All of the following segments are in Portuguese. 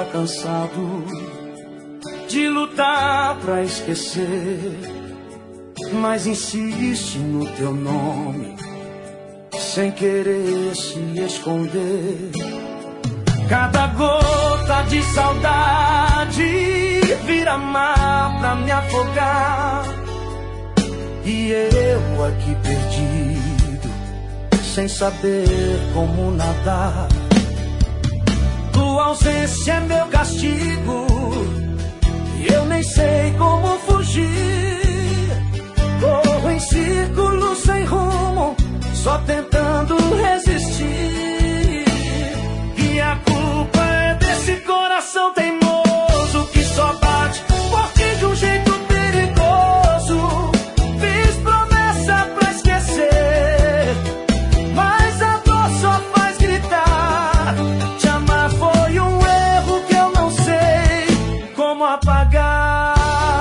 tá cansado de lutar pra esquecer, mas insiste no teu nome, sem querer se esconder. Cada gota de saudade vira mar pra me afogar, e eu aqui perdido, sem saber como nadar. Tua ausência é meu castigo, e eu nem sei como fugir. Corro em círculos sem rumo, só tentando resistir. E a culpa é desse coração teimoso que só bate forte de um jeito perigoso. Fiz promessa pra esquecer, mas a dor só faz gritar. Te amar foi um erro que eu não sei como apagar.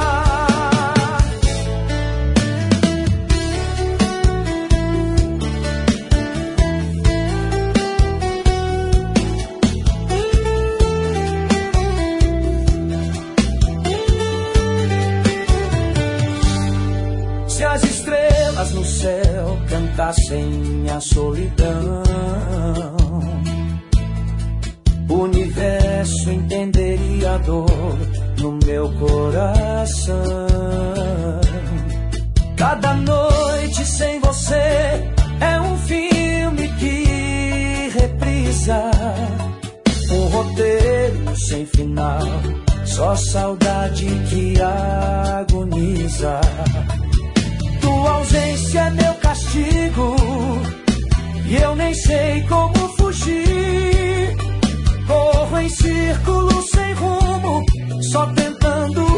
Se as estrelas no céu cantassem minha solidão, o universo entenderia a dor no meu coração. Cada noite sem você é um filme que reprisa, um roteiro sem final, só saudade que agoniza. Tua ausência é meu castigo, e eu nem sei como fugir. Corro em círculos sem rumo, só tentando